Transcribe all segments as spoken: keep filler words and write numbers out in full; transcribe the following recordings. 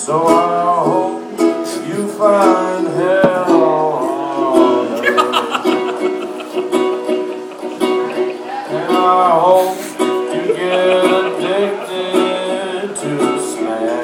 So I hope you find hell on earth. And I hope you get addicted to smack.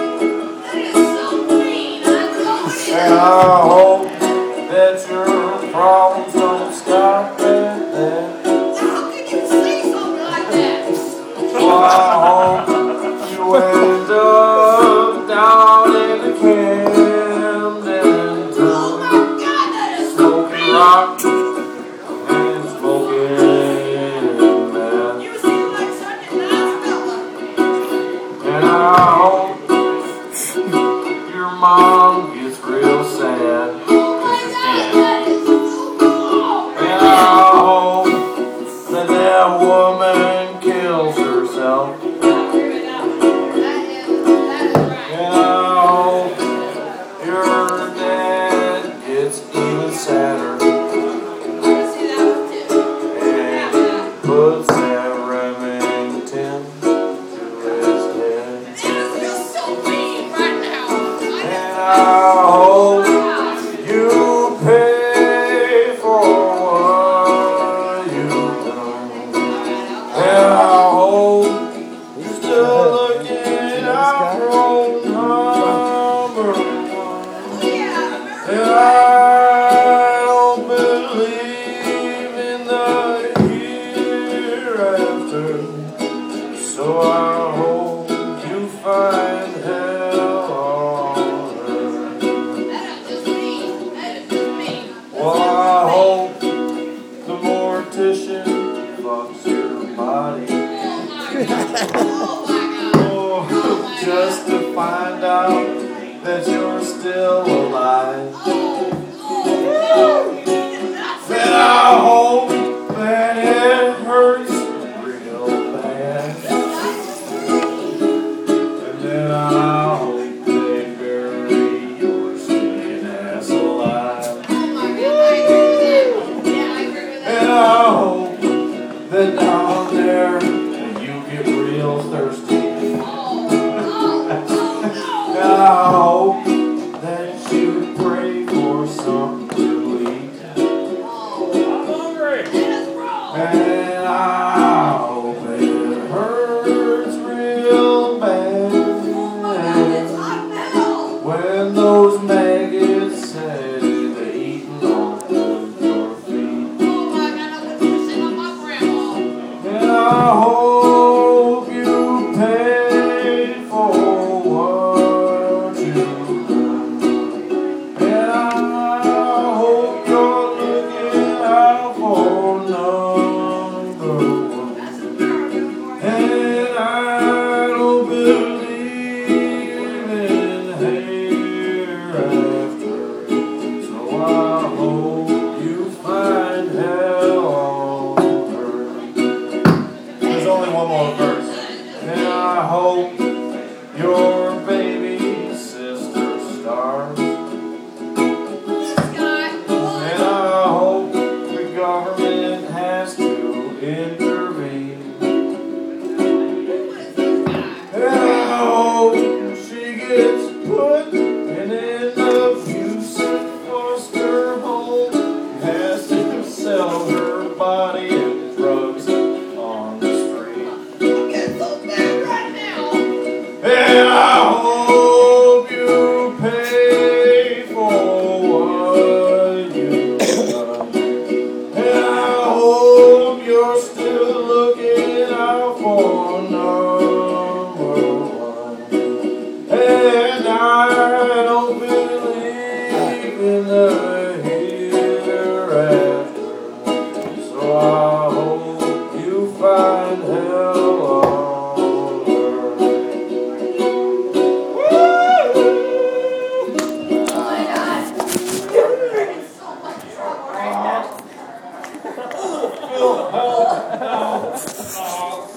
And I hope that your problems don't stop at that. How can you say something like that? Well, I hope you end up down in the Camden Oh my God, that is so smoking rock and smoking meth. You seem like such a nice fella. And I hope your mom gets real sad. Oh my God, that is so cool. And I hope that that woman kills herself. That is, that is right. And I hope your dad gets even sadder. I see that one too. And he puts that Remington to his head. That feels so mean right now. And I hope you pay for what you've done. And I hope you're still looking out for old number one. Yeah, And I don't believe in the hereafter. So I hope you find hell on earth. that is just mean. That is just mean. Well, I hope the mortician fucks your body. Oh my God. Oh my God. Oh, just to find out that you're still alive. Then I hope that it hurts real bad. And then I hope they bury your stinking ass alive. Oh my God, I agree with that. Yeah, I agree with And that. I hope that down there you get real thirsty. Oh, oh, And I hope that you pray for something to eat. oh, no. That is wrong. And I hope it hurts real Oh my God, it's bad hot metal. when those maggots say they're eating off of your feet. Oh my God, I wish you were sitting on my grandma. And I hope you pay for what you've done. And I hope you're looking out for number one. That's a American for you. And I don't believe in hereafter. So I hope you find hell on earth. There's only one more verse. And I hope your baby sister starves. This guy, And I hope the government has to intervene. And I hope she gets put in an abusive foster home. Has to sell her body and drugs on the street. it's so bad right now. And I hope you pay for what you've done. And I hope you're still looking out for number one. And I don't believe in the hereafter. So I hope you find hell on earth. Oh my God. You're in so much trouble right now. Hell, hell, hell.